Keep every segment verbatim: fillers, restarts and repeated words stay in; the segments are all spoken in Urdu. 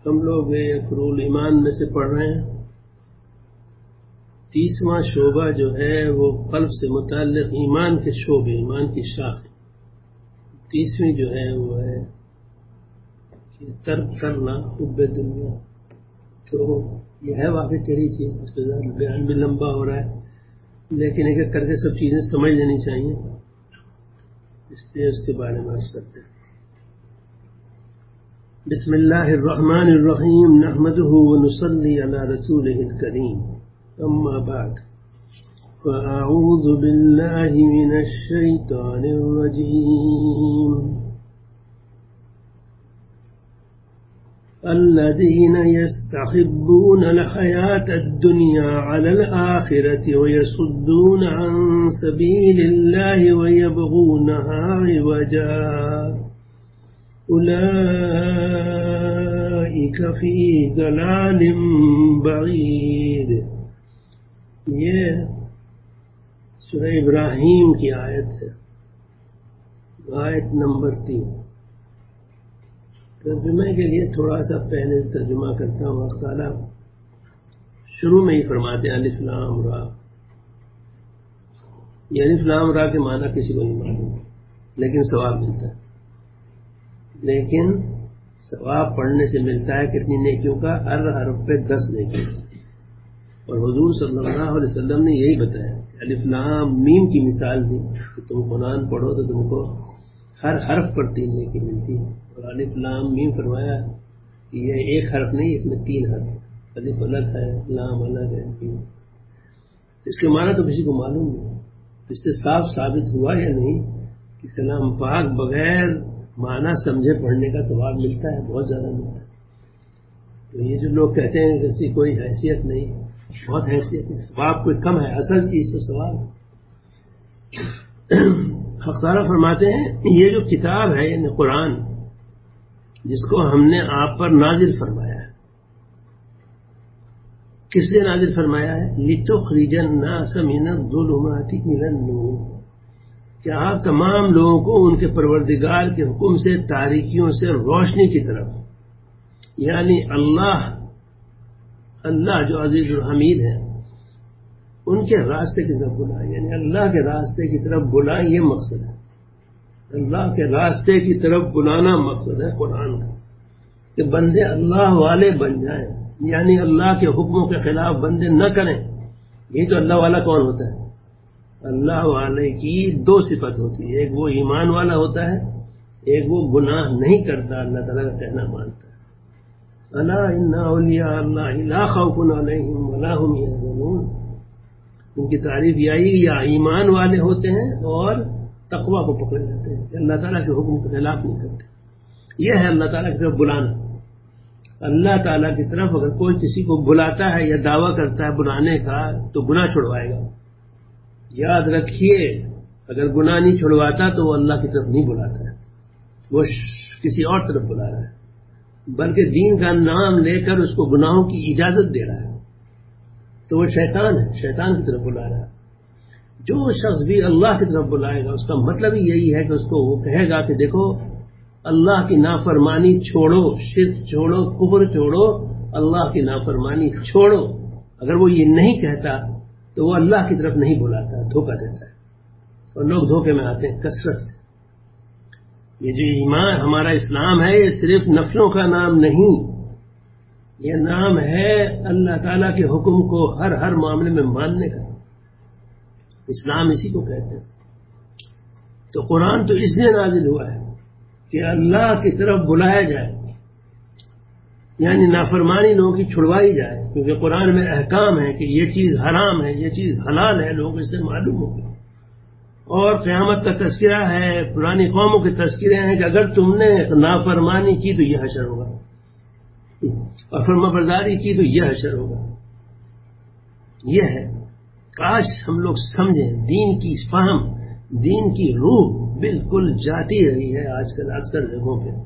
ہم لوگ فروع ایمان میں سے پڑھ رہے ہیں. تیسواں شعبہ جو ہے وہ قلب سے متعلق ایمان کے شعبے، ایمان کی شاخ. تیسویں جو ہے وہ ہے کہ ترک کرنا حب دنیا. تو یہ ہے واقعی ٹیڑھی چیز، اس پہ بیان بھی لمبا ہو رہا ہے، لیکن ایک ایک کر کے سب چیزیں سمجھ لینی چاہیے، اس لیے اس کے بارے میں عرض کرتے ہیں. بسم اللہ الرحمن الرحیم نحمده ونصلی علی رسوله الکریم. اما بعد فاعوذ باللہ من الشیطان الرجیم. الذين يستحبون الحياة الدنيا على الآخرة ويصدون عن سبيل الله ويبغونها عوجا أولئك في ضلال بعيد. یہ سورہ ابراہیم کی آیت ہے، آیت نمبر تین. ترجمے کے لیے تھوڑا سا پہلے سے ترجمہ کرتا ہوں. اللہ تعالیٰ شروع میں ہی فرماتے ہیں الف لام را. یہ الف لام را کے معنی کسی کو نہیں معلوم، لیکن ثواب ملتا ہے. لیکن ثواب پڑھنے سے ملتا ہے کتنی نیکیوں کا؟ ہر حرف پہ دس نیکیوں. اور حضور صلی اللہ علیہ وسلم نے یہی بتایا، الف لام میم کی مثال دی کہ تم قرآن پڑھو تو تم کو ہر حرف پر تین نیکی ملتی ہے. اور الف لام میم فرمایا کہ یہ ایک حرف نہیں، اس میں تین حرف، الف الگ ہے، لام الگ ہے. اس کے معنی تو کسی کو معلوم نہیں. اس سے صاف ثابت ہوا یا نہیں کہ کلام پاک بغیر معنی سمجھے پڑھنے کا ثواب ملتا ہے، بہت زیادہ ملتا ہے. تو یہ جو لوگ کہتے ہیں کہ اس کی کوئی حیثیت نہیں، بہت حیثیت ہے. ثواب کوئی کم ہے، اصل چیز تو ثواب ہے. حق تعالیٰ فرماتے ہیں یہ جو کتاب ہے یعنی قرآن، جس کو ہم نے آپ پر نازل فرمایا ہے، کس لیے نازل فرمایا ہے؟ لِتُخْرِجَ النَّاسَ مِنَ الظُّلُمَاتِ إِلَى النُّورِ، کہ آپ تمام لوگوں کو ان کے پروردگار کے حکم سے تاریکیوں سے روشنی کی طرف، یعنی اللہ اللہ جو عزیز الحمید ہے ان کے راستے کی طرف بلائیں، یعنی اللہ کے راستے کی طرف بلائیں. یہ مقصد ہے، اللہ کے راستے کی طرف بلانا مقصد ہے قرآن کا، کہ بندے اللہ والے بن جائیں، یعنی اللہ کے حکموں کے خلاف بندے نہ کریں. یہ تو اللہ والا کون ہوتا ہے؟ اللہ والے کی دو صفت ہوتی ہے، ایک وہ ایمان والا ہوتا ہے، ایک وہ گناہ نہیں کرتا، اللہ تعالیٰ کا کہنا مانتا ہے. الا ان اولیاء اللہ لا خوف علیہم ولا هم یحزنون. ان کی تعریف یہی یا ایمان والے ہوتے ہیں اور تقوی کو پکڑے جاتے ہیں کہ اللہ تعالیٰ کے حکم کے خلاف نہیں کرتے. یہ ہے اللہ تعالیٰ کی طرف بلانا. اللہ تعالیٰ کی طرف اگر کوئی کسی کو بلاتا ہے یا دعویٰ کرتا ہے بلانے کا تو گناہ چھڑوائے گا. یاد رکھیے اگر گناہ نہیں چھڑواتا تو وہ اللہ کی طرف نہیں بلاتا ہے، وہ کسی اور طرف بلا رہا ہے، بلکہ دین کا نام لے کر اس کو گناہوں کی اجازت دے رہا ہے، تو وہ شیطان ہے، شیطان کی طرف بلا رہا ہے. جو شخص بھی اللہ کی طرف بلائے گا اس کا مطلب ہی یہی ہے کہ اس کو وہ کہے گا کہ دیکھو اللہ کی نافرمانی چھوڑو، شرک چھوڑو، کفر چھوڑو، اللہ کی نافرمانی چھوڑو. اگر وہ یہ نہیں کہتا تو وہ اللہ کی طرف نہیں بلاتا، دھوکہ دیتا ہے. اور لوگ دھوکے میں آتے ہیں کثرت سے. یہ جو ایمان ہمارا اسلام ہے یہ صرف نفلوں کا نام نہیں، یہ نام ہے اللہ تعالیٰ کے حکم کو ہر ہر معاملے میں ماننے کا. اسلام اسی کو کہتے ہیں. تو قرآن تو اس لیے نازل ہوا ہے کہ اللہ کی طرف بلایا جائے، یعنی نافرمانی لوگوں کی چھڑوائی جائے، کیونکہ قرآن میں احکام ہے کہ یہ چیز حرام ہے، یہ چیز حلال ہے، لوگوں اس سے معلوم ہو. اور قیامت کا تذکرہ ہے، پرانی قوموں کے تذکرے ہیں کہ اگر تم نے نافرمانی کی تو یہ حشر ہوگا، اور فرما برداری کی تو یہ حشر ہوگا. یہ ہے کاش ہم لوگ سمجھیں. دین کی فہم، دین کی روح بالکل جاتی رہی ہے آج کل اکثر جگہوں پہ.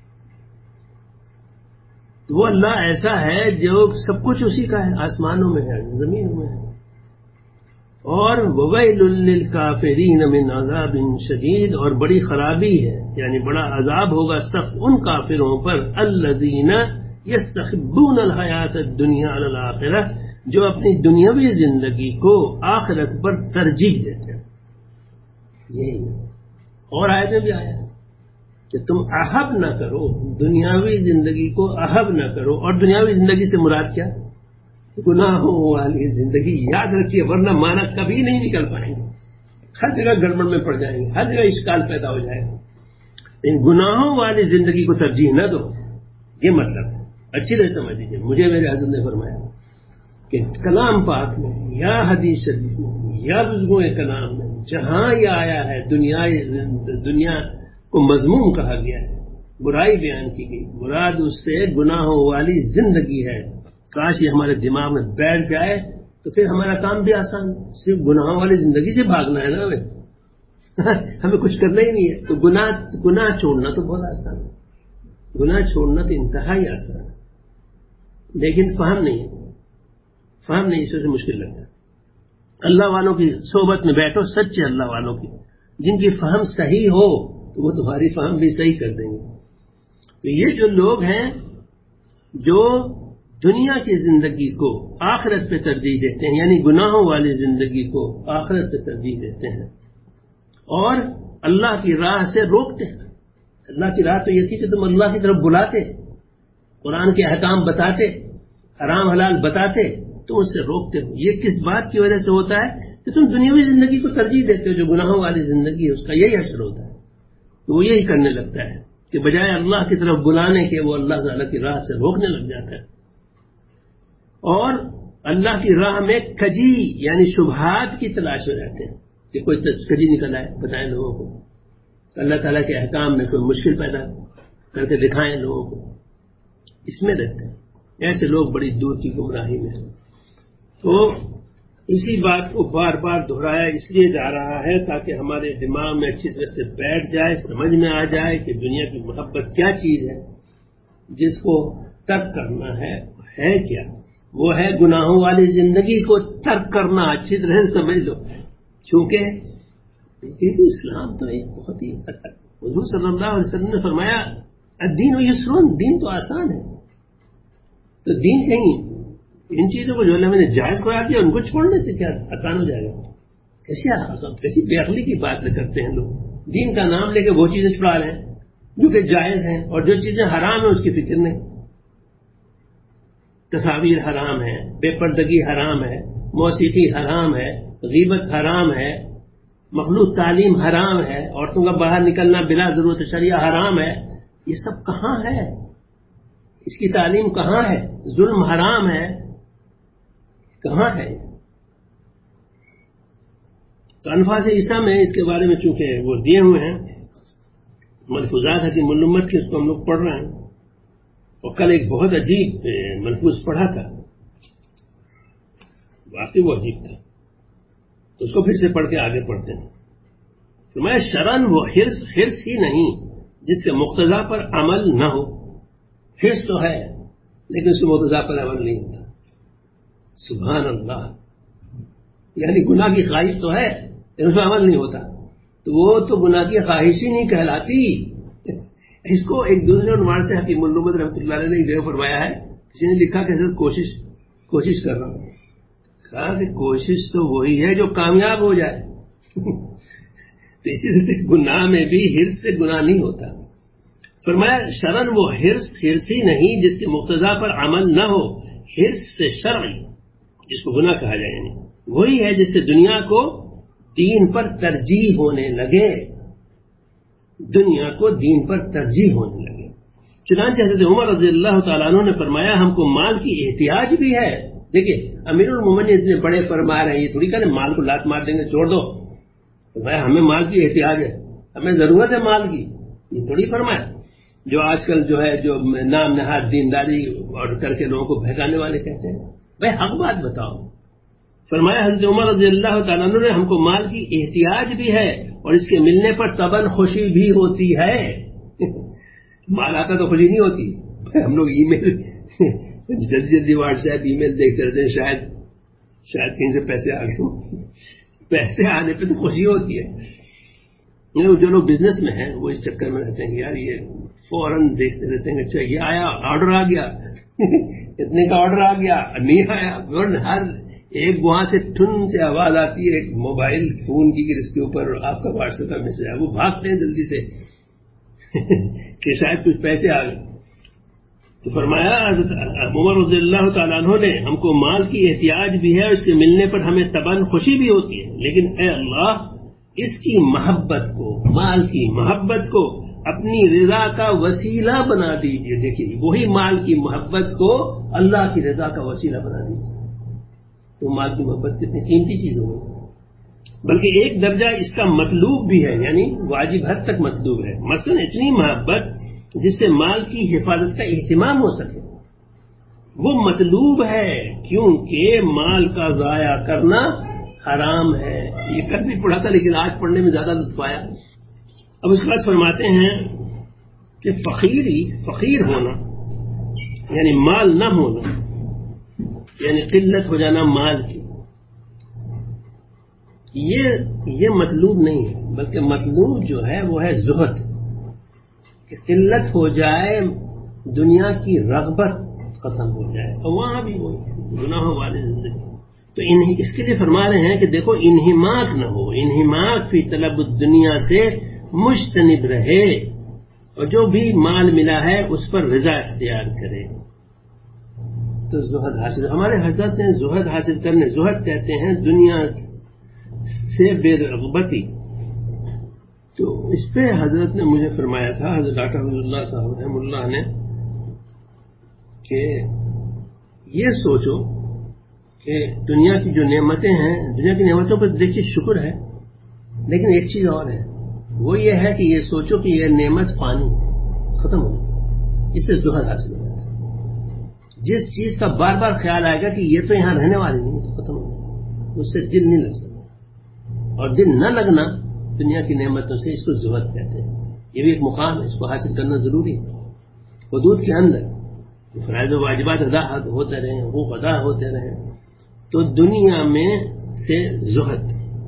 وہ اللہ ایسا ہے جو سب کچھ اسی کا ہے، آسمانوں میں ہے، زمینوں میں ہے. اور وَوَيْلٌ لِّلْكَافِرِينَ مِنْ عَذَابٍ شَدِيدٍ، اور بڑی خرابی ہے یعنی بڑا عذاب ہوگا سخت ان کافروں پر الَّذِينَ یستحبون الحیات الدنیا علی الآخرہ، جو اپنی دنیاوی زندگی کو آخرت پر ترجیح دیتے ہیں. یہی اور آیتیں بھی آیا ہے کہ تم احب نہ کرو، دنیاوی زندگی کو احب نہ کرو. اور دنیاوی زندگی سے مراد کیا؟ گناہوں والی زندگی. یاد رکھیے، ورنہ معنی کبھی نہیں نکل پائیں گے، ہر جگہ گڑبڑ میں پڑ جائیں گے، ہر جگہ اشکال پیدا ہو جائے گا. ان گناہوں والی زندگی کو ترجیح نہ دو، یہ مطلب ہے. اچھی طرح سمجھ لیجیے. مجھے میرے حضرت نے فرمایا کہ کلام پاک میں یا حدیث شریف میں یا بزرگوں کے کلام میں جہاں یہ آیا ہے دنیا دنیا کو مذموم کہا گیا ہے، برائی بیان کی گئی، مراد اس سے گناہوں والی زندگی ہے. کاش یہ ہمارے دماغ میں بیٹھ جائے تو پھر ہمارا کام بھی آسان. صرف گناہوں والی زندگی سے بھاگنا ہے نا، ہمیں ہمیں کچھ کرنا ہی نہیں ہے. تو گناہ گناہ چھوڑنا تو بہت آسان ہے، گناہ چھوڑنا تو انتہائی آسان ہے، لیکن فہم نہیں ہے، فہم نہیں، اس وجہ سے مشکل لگتا ہے. اللہ والوں کی صحبت میں بیٹھو، سچے اللہ والوں کی، جن کی فہم صحیح ہو تو وہ تمہاری فہم بھی صحیح کر دیں گے. تو یہ جو لوگ ہیں جو دنیا کی زندگی کو آخرت پہ ترجیح دیتے ہیں، یعنی گناہوں والی زندگی کو آخرت پہ ترجیح دیتے ہیں اور اللہ کی راہ سے روکتے ہیں. اللہ کی راہ تو یہ تھی کہ تم اللہ کی طرف بلاتے، قرآن کے احکام بتاتے، حرام حلال بتاتے، تم اس سے روکتے ہو. یہ کس بات کی وجہ سے ہوتا ہے کہ تم دنیاوی زندگی کو ترجیح دیتے ہو. جو گناہوں والی زندگی ہے اس کا یہی اثر ہوتا ہے. تو وہ یہی کرنے لگتا ہے کہ بجائے اللہ کی طرف بلانے کے وہ اللہ تعالیٰ کی راہ سے روکنے لگ جاتا ہے، اور اللہ کی راہ میں کجی یعنی شبہات کی تلاش میں رہتے ہیں کہ کوئی کجی نکل آئے، بتائیں لوگوں کو اللہ تعالیٰ کے احکام میں کوئی مشکل پیدا کر کے دکھائیں لوگوں کو. اس میں رہتے ہیں. ایسے لوگ بڑی دور کی گمراہی میں ہیں. تو اسی بات کو بار بار دہرایا اس لیے جا رہا ہے تاکہ ہمارے دماغ میں اچھی طرح سے بیٹھ جائے، سمجھ میں آ جائے کہ دنیا کی محبت کیا چیز ہے، جس کو ترک کرنا ہے ہے کیا. وہ ہے گناہوں والی زندگی کو ترک کرنا. اچھی طرح سے سمجھ لو، کیونکہ اسلام تو ایک بہت ہی حضور صلی اللہ علیہ وسلم نے فرمایا الدین و یسرون، دین تو آسان ہے. تو دین کہیں ان چیزوں کو جو اللہ نے جائز قرار دیا ان کو چھوڑنے سے کیا آسان ہو جائے گا؟ کیسی کیسی بے عقلی کی بات کرتے ہیں لوگ. دین کا نام لے کے وہ چیزیں چھڑا رہے ہیں جو کہ جائز ہیں، اور جو چیزیں حرام ہیں اس کی فکر نہیں. تصاویر حرام ہے، بے پردگی حرام ہے، موسیقی حرام ہے، غیبت حرام ہے، مخلوط تعلیم حرام ہے، عورتوں کا باہر نکلنا بلا ضرورت شریعہ حرام ہے. یہ سب کہاں ہے؟ اس کی تعلیم کہاں ہے؟ ظلم حرام ہے، کہاں ہے؟ تو انفاس عیسیٰ میں اس کے بارے میں چونکہ وہ دیے ہوئے ہیں ملفوظات حکیم الامت کے، اس کو ہم لوگ پڑھ رہے ہیں. اور کل ایک بہت عجیب ملفوظ پڑھا تھا، واقعی وہ عجیب تھا، تو اس کو پھر سے پڑھ کے آگے پڑھتے ہیں. فرمایا شرن وہ حرص حرص ہی نہیں جس کے مقتضا پر عمل نہ ہو. حرص تو ہے لیکن اس کے مقتضا پر عمل نہیں ہوتا. سبحان اللہ. یعنی گناہ کی خواہش تو ہے لیکن اس پر عمل نہیں ہوتا، تو وہ تو گناہ کی خواہش ہی نہیں کہلاتی. اس کو ایک دوسرے عنوان سے حکیم الامت رحمۃ اللہ علیہ نے ایک جگہ فرمایا ہے. کسی نے لکھا کہ حضرت کوشش کوشش کر رہا ہوں. کہا کہ کوشش تو وہی ہے جو کامیاب ہو جائے. تو اسی طرح سے گناہ میں بھی حرص سے گناہ نہیں ہوتا. فرمایا شرن وہ حرص حرصی نہیں جس کے مقتضا پر عمل نہ ہو. حرص سے شرعی جس کو گناہ کہا جائے یعنی وہی ہے جس سے دنیا کو دین پر ترجیح ہونے لگے. دنیا کو دین پر ترجیح ہونے لگے. چنانچہ حضرت عمر رضی اللہ تعالیٰ عنہ نے فرمایا ہم کو مال کی احتیاج بھی ہے. دیکھیے امیر المومنین اتنے بڑے فرما رہے ہیں، یہ تھوڑی کہ مال کو لات مار دیں گے چھوڑ دو. بھائی ہمیں مال کی احتیاج ہے، ہمیں ضرورت ہے مال کی، یہ تھوڑی فرمایا. جو آج کل جو ہے جو نام نہاد دینداری اور کر کے لوگوں کو بہکانے والے کہتے ہیں، بھائی حق بات بتاؤ. فرمایا حضرت عمر رضی اللہ تعالیٰ عنہ نے ہم کو مال کی احتیاج بھی ہے اور اس کے ملنے پر طبعاً خوشی بھی ہوتی ہے. مال آتا تو خوشی نہیں ہوتی. ہم لوگ ای میل جلدی جلدی واٹس ایپ ای میل دیکھتے رہتے ہیں، شاید شاید کہیں سے پیسے آ گئے. پیسے آنے پہ تو خوشی ہوتی ہے. جو لوگ بزنس میں ہیں وہ اس چکر میں رہتے ہیں یار یہ فوراً دیکھتے رہتے ہیں اچھا یہ آیا آرڈر آ گیا اتنے کا آرڈر آ گیا نہیں آیا، ہر ایک وہاں سے ٹھن سے آواز آتی ہے ایک موبائل فون کی کہ اس کے اوپر آپ کا واٹس ایپ کا میسج ہے، وہ بھاگتے ہیں جلدی سے کہ شاید کچھ پیسے آ گئے۔ تو فرمایا حضرت عمر رضی اللہ تعالیٰ عنہ نے ہم کو مال کی احتیاج بھی ہے، اس کے ملنے پر ہمیں طبعاً خوشی بھی ہوتی ہے، لیکن اے اللہ اس کی محبت کو، مال کی محبت کو اپنی رضا کا وسیلہ بنا دیجئے۔ دیکھیے وہی مال کی محبت کو اللہ کی رضا کا وسیلہ بنا دیجئے، تو مال کی محبت کتنی قیمتی چیز ہوگی، بلکہ ایک درجہ اس کا مطلوب بھی ہے، یعنی واجب حد تک مطلوب ہے۔ مثلا اتنی محبت جس سے مال کی حفاظت کا اہتمام ہو سکے، وہ مطلوب ہے، کیونکہ مال کا ضائع کرنا حرام ہے۔ یہ کل بھی پڑھا تھا لیکن آج پڑھنے میں زیادہ لطف آیا۔ اب اس کے بعد فرماتے ہیں کہ فقیری فقیر ہونا یعنی مال نہ ہونا، یعنی قلت ہو جانا مال کی، یہ یہ مطلوب نہیں ہے، بلکہ مطلوب جو ہے وہ ہے زہد، کہ قلت ہو جائے، دنیا کی رغبت ختم ہو جائے، اور وہاں بھی وہی گناہوں والی زندگی۔ تو اس کے لیے فرما رہے ہیں کہ دیکھو انہماک نہ ہو، انہماک فی طلب الدنیا سے مجتنب رہے، اور جو بھی مال ملا ہے اس پر رضا اختیار کرے، تو زہد حاصل۔ ہمارے حضرت نے زہد حاصل کرنے، زہد کہتے ہیں دنیا سے بے رغبتی۔ تو اس پہ حضرت نے مجھے فرمایا تھا، حضرت ڈاکٹر حفیظ اللہ صاحب رحمہ اللہ نے، کہ یہ سوچو کہ دنیا کی جو نعمتیں ہیں، دنیا کی نعمتوں پر دیکھیے شکر ہے، لیکن ایک چیز اور ہے، وہ یہ ہے کہ یہ سوچو کہ یہ نعمت فانی ختم ہو جائے، اس سے زہد حاصل ہو جاتا ہے۔ جس چیز کا بار بار خیال آئے گا کہ یہ تو یہاں رہنے والی نہیں، تو ختم ہو جائے، اس سے دل نہیں لگ سکتا، اور دل نہ لگنا دنیا کی نعمتوں سے، اس کو زہد کہتے ہیں۔ یہ بھی ایک مقام ہے، اس کو حاصل کرنا ضروری ہے، حدود کے اندر فرائض و واجبات ادا ہوتے رہیں، حقوق ادا ہوتے رہیں، تو دنیا میں سے زہد۔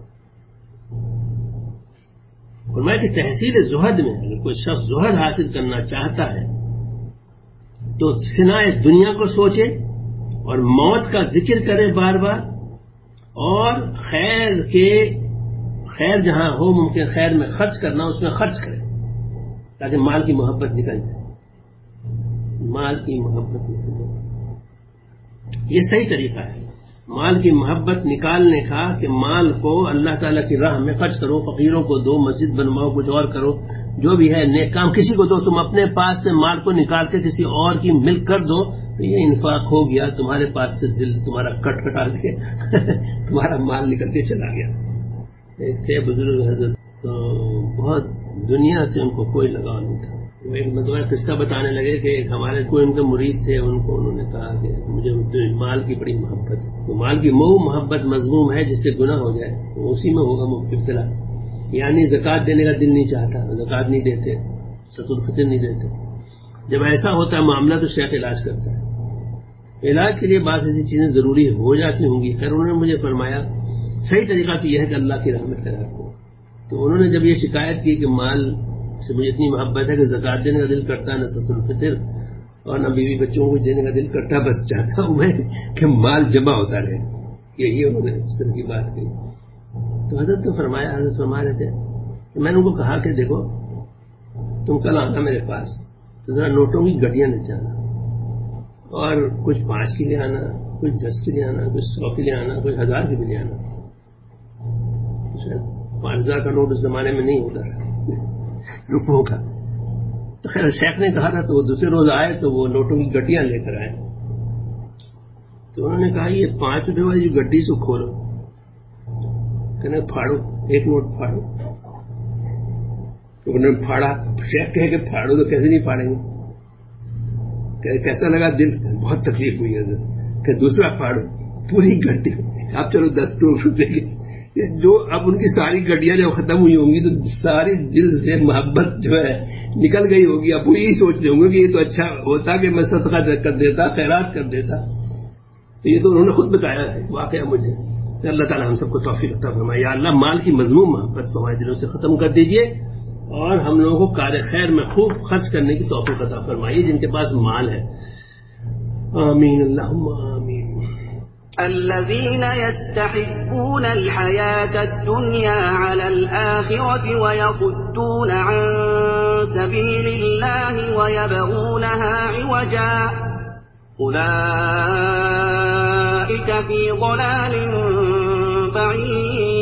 فرمایا کہ تحصیل زہد میں اگر کوئی شخص زہد حاصل کرنا چاہتا ہے تو فنائے دنیا کو سوچے اور موت کا ذکر کرے بار بار، اور خیر کے خیر جہاں ہو ممکن خیر میں خرچ کرنا، اس میں خرچ کرے تاکہ مال کی محبت نکل جائے، مال کی محبت نکل جائے۔ یہ صحیح طریقہ ہے مال کی محبت نکالنے کا، کہ مال کو اللہ تعالیٰ کی راہ میں خرچ کرو، فقیروں کو دو، مسجد بنواؤ، کچھ اور کرو، جو بھی ہے نیک کام کسی کو دو، تم اپنے پاس سے مال کو نکال کے کسی اور کی ملک کر دو، تو یہ انفاق ہو گیا، تمہارے پاس سے دل تمہارا کٹ کٹا کے تمہارا مال نکل کے چلا گیا۔ ایک تھے بزرگ حضرت، تو بہت دنیا سے ان کو کوئی لگاؤ نہیں تھا، وہ ایک مطلب قصہ بتانے لگے کہ ایک ہمارے کوئی ان کے مرید تھے، ان کو انہوں نے کہا کہ مجھے مال کی بڑی محبت ہے، تو مال کی موہ محبت مذموم ہے، جس سے گناہ ہو جائے تو اسی میں ہوگا ابتلا، یعنی زکوٰۃ دینے کا دل نہیں چاہتا، زکوٰۃ نہیں دیتے، صدقۃ الفطر نہیں دیتے۔ جب ایسا ہوتا ہے معاملہ تو شیخ علاج کرتا ہے، علاج کے لیے بعض ایسی چیزیں ضروری ہو جاتی ہوں گی۔ خیر انہوں نے مجھے فرمایا صحیح طریقہ تو یہ ہے کہ اللہ کی رحمت کرا کو، تو انہوں نے جب یہ شکایت کی کہ مال سے مجھے اتنی محبت ہے کہ زکوٰۃ دینے کا دل کرتا ہے، نہ صدقۃ الفطر، اور نہ بیوی بچوں کو دینے کا دل کرتا، بس چاہتا ہوں میں کہ مال جمع ہوتا رہے، یہی انہوں نے اس طرح کی بات کی۔ تو حضرت نے فرمایا، حضرت فرما رہے تھے کہ میں نے ان کو کہا کہ دیکھو تم کل آنا میرے پاس تو ذرا نوٹوں کی گڈیاں لے جانا، اور کچھ پانچ کے لیے آنا، کچھ دس کے لیے آنا، کچھ سو کے لیے آنا، کچھ ہزار کے بھی لیے آنا۔ پانچ ہزار کا نوٹ اس زمانے میں نہیں ہوتا تھا روپوں کا، تو خیر شیخ نے کہا تھا، تو وہ دوسرے روز آئے تو وہ نوٹوں کی گڈیاں لے کر آئے، تو انہوں نے کہا یہ پانچ روپے والی جو گڈی سے کھولو، کہنے پھاڑو، ایک نوٹ پھاڑو، تو انہوں نے پھاڑا، شیخ کہے کہ پھاڑو، تو کیسے نہیں پھاڑیں گے، کہ کیسا لگا دل، بہت تکلیف ہوئی ہے، کہ دوسرا پھاڑو، پوری گڈی، اب چلو دس روپے کے، جو اب ان کی ساری گڈیاں جب ختم ہوئی ہوں گی تو ساری دل سے محبت جو ہے نکل گئی ہوگی، اب وہ یہی سوچ رہے ہوں گے کہ یہ تو اچھا ہوتا کہ میں صدقہ کر دیتا، خیرات کر دیتا۔ تو یہ تو انہوں نے خود بتایا ہے واقعہ مجھے، کہ اللہ تعالیٰ ہم سب کو توفیق عطا فرمائے۔ یا اللہ مال کی مذموم محبت کو ہمارے دلوں سے ختم کر دیجئے، اور ہم لوگوں کو کار خیر میں خوب خرچ کرنے کی توفیق عطا فرمائیے جن کے پاس مال ہے۔ آمین اللہم آمین. الذين يستحبون الحياة الدنيا على الآخرة ويصدون عن سبيل الله ويبغونها عوجا أولئك في ضلال بعيد.